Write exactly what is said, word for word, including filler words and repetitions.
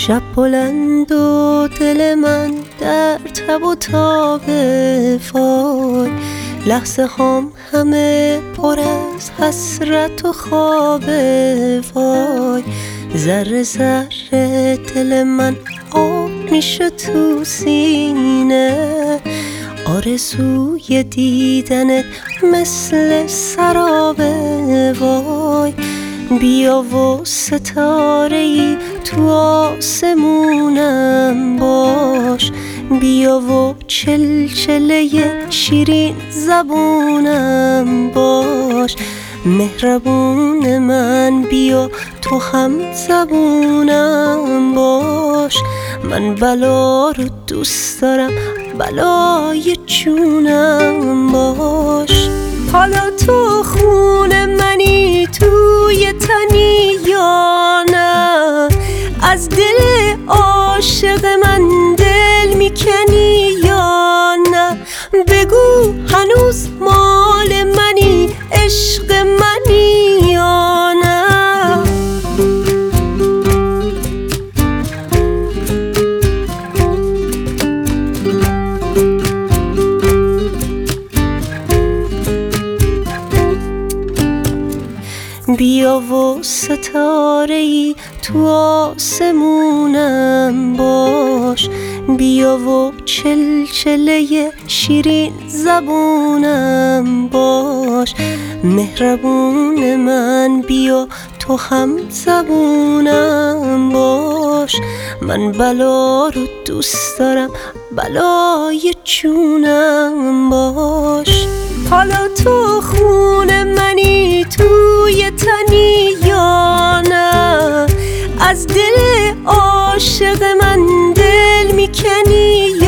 شب بلند و دل من در تب و تاب وای، لحظه هام همه پر از حسرت و خواب وای. ذره ذره دل من آب میشه تو سینه، آرزوی دیدنت مثل سراب وای. بیا و ستاره‌ای تو آسمونم باش، بیا و چلچله شیرین زبونم باش. مهربون من بیا تو هم زبونم باش، من بلا رو دوست دارم بلای جونم باش. حالا تو خون منی توی تنی یا نه، از دل عاشق من دل میکنی یا نه؟ بگو هنوز مال منی، عشق منی یا نه؟ بیا و ستاره‌ای تو آسمونم باش، بیا و چلچله شیرین زبونم باش. مهربون من بیا تو هم زبونم باش، من بلا رو دوست دارم بلای جونم باش. حالا تو خون منی توی تنی یا نه، از دل عاشق من دل میکنی